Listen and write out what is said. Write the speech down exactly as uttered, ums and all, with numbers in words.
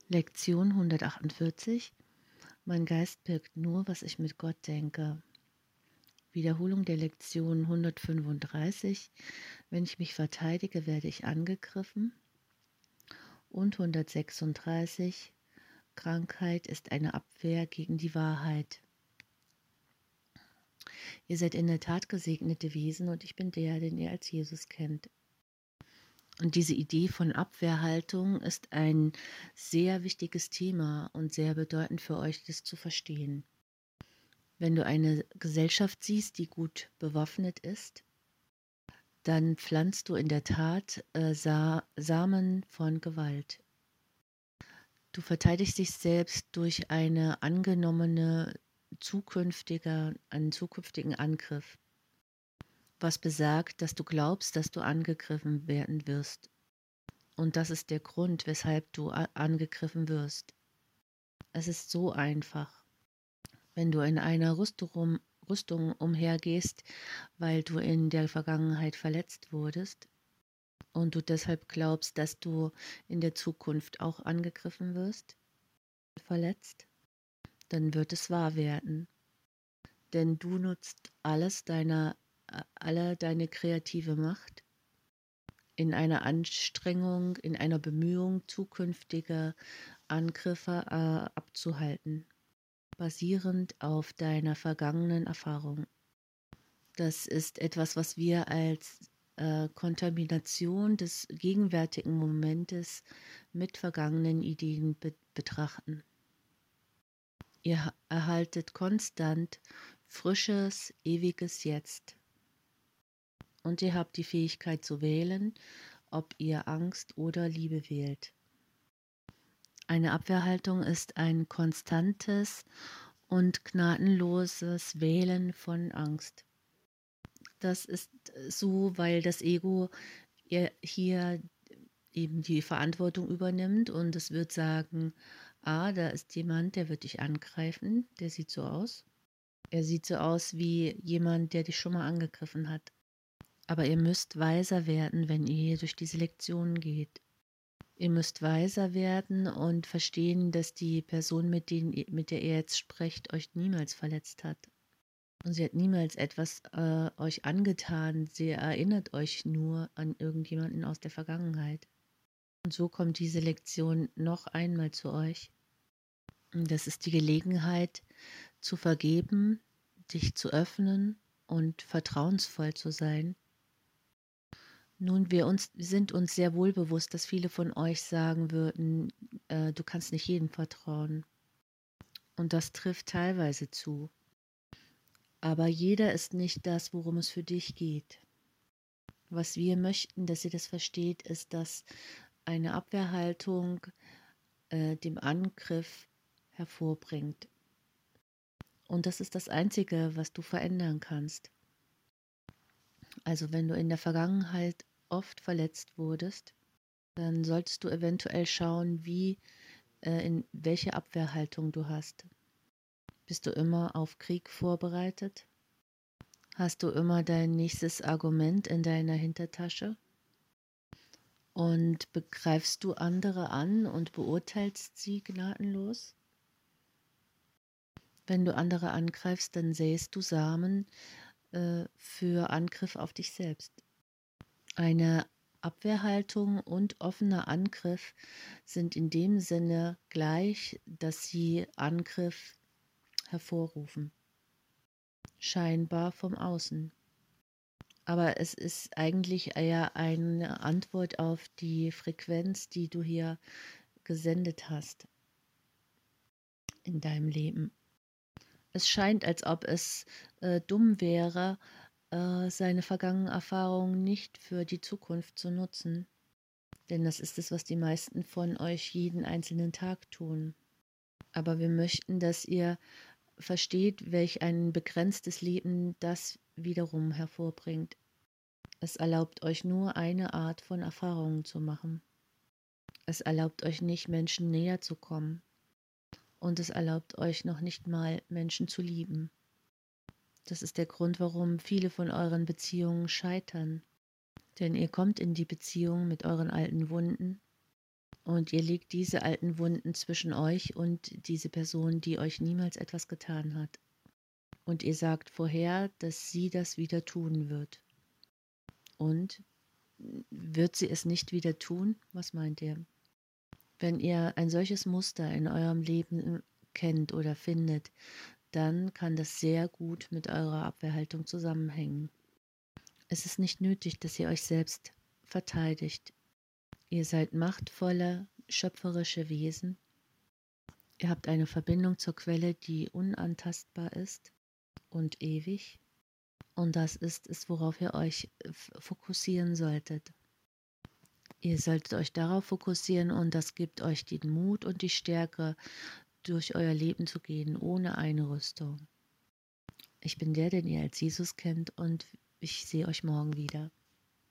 Lektion hundertachtundvierzig. Mein Geist birgt nur, was ich mit Gott denke. Wiederholung der Lektion hundertfünfunddreißig. Wenn ich mich verteidige, werde ich angegriffen. Und hundertsechsunddreißig. Krankheit ist eine Abwehr gegen die Wahrheit. Ihr seid in der Tat gesegnete Wesen und ich bin der, den ihr als Jesus kennt. Und diese Idee von Abwehrhaltung ist ein sehr wichtiges Thema und sehr bedeutend für euch, das zu verstehen. Wenn du eine Gesellschaft siehst, die gut bewaffnet ist, dann pflanzt du in der Tat äh, Sa- Samen von Gewalt. Du verteidigst dich selbst durch eine angenommene zukünftige, einen zukünftigen Angriff, was besagt, dass du glaubst, dass du angegriffen werden wirst. Und das ist der Grund, weshalb du a- angegriffen wirst. Es ist so einfach. Wenn du in einer Rüstung, Rüstung umhergehst, weil du in der Vergangenheit verletzt wurdest und du deshalb glaubst, dass du in der Zukunft auch angegriffen wirst, verletzt, dann wird es wahr werden. Denn du nutzt alles deiner, alle deine kreative Macht in einer Anstrengung, in einer Bemühung, zukünftige Angriffe äh, abzuhalten, basierend auf deiner vergangenen Erfahrung. Das ist etwas, was wir als äh, Kontamination des gegenwärtigen Momentes mit vergangenen Ideen be betrachten. Ihr erhaltet konstant frisches, ewiges Jetzt. Und ihr habt die Fähigkeit zu wählen, ob ihr Angst oder Liebe wählt. Eine Abwehrhaltung ist ein konstantes und gnadenloses Wählen von Angst. Das ist so, weil das Ego hier eben die Verantwortung übernimmt und es wird sagen, ah, da ist jemand, der wird dich angreifen, der sieht so aus. Er sieht so aus wie jemand, der dich schon mal angegriffen hat. Aber ihr müsst weiser werden, wenn ihr hier durch diese Lektionen geht. Ihr müsst weiser werden und verstehen, dass die Person, mit, denen, mit der ihr jetzt sprecht, euch niemals verletzt hat. Und sie hat niemals etwas äh, euch angetan. Sie erinnert euch nur an irgendjemanden aus der Vergangenheit. Und so kommt diese Lektion noch einmal zu euch. Und das ist die Gelegenheit, zu vergeben, dich zu öffnen und vertrauensvoll zu sein. Nun, wir uns, sind uns sehr wohl bewusst, dass viele von euch sagen würden, äh, du kannst nicht jedem vertrauen. Und das trifft teilweise zu. Aber jeder ist nicht das, worum es für dich geht. Was wir möchten, dass ihr das versteht, ist, dass eine Abwehrhaltung äh, dem Angriff hervorbringt. Und das ist das Einzige, was du verändern kannst. Also wenn du in der Vergangenheit oft verletzt wurdest, dann solltest du eventuell schauen, wie, äh, in welche Abwehrhaltung du hast. Bist du immer auf Krieg vorbereitet? Hast du immer dein nächstes Argument in deiner Hintertasche? Und begreifst du andere an und beurteilst sie gnadenlos? Wenn du andere angreifst, dann säst du Samen äh, für Angriff auf dich selbst. Eine Abwehrhaltung und offener Angriff sind in dem Sinne gleich, dass sie Angriff hervorrufen. Scheinbar vom Außen. Aber es ist eigentlich eher eine Antwort auf die Frequenz, die du hier gesendet hast in deinem Leben. Es scheint, als ob es äh, dumm wäre, äh, seine vergangenen Erfahrungen nicht für die Zukunft zu nutzen. Denn das ist es, was die meisten von euch jeden einzelnen Tag tun. Aber wir möchten, dass ihr versteht, welch ein begrenztes Leben das wiederum hervorbringt. Es erlaubt euch nur eine Art von Erfahrungen zu machen. Es erlaubt euch nicht, Menschen näher zu kommen. Und es erlaubt euch noch nicht mal, Menschen zu lieben. Das ist der Grund, warum viele von euren Beziehungen scheitern. Denn ihr kommt in die Beziehung mit euren alten Wunden Und ihr legt diese alten Wunden zwischen euch und diese Person, die euch niemals etwas getan hat. Und ihr sagt vorher, dass sie das wieder tun wird. Und wird sie es nicht wieder tun? Was meint ihr? Wenn ihr ein solches Muster in eurem Leben kennt oder findet, dann kann das sehr gut mit eurer Abwehrhaltung zusammenhängen. Es ist nicht nötig, dass ihr euch selbst verteidigt. Ihr seid machtvolle, schöpferische Wesen. Ihr habt eine Verbindung zur Quelle, die unantastbar ist und ewig. Und das ist es, worauf ihr euch fokussieren solltet. Ihr solltet euch darauf fokussieren und das gibt euch den Mut und die Stärke, durch euer Leben zu gehen, ohne Einrüstung. Ich bin der, den ihr als Jesus kennt und ich sehe euch morgen wieder.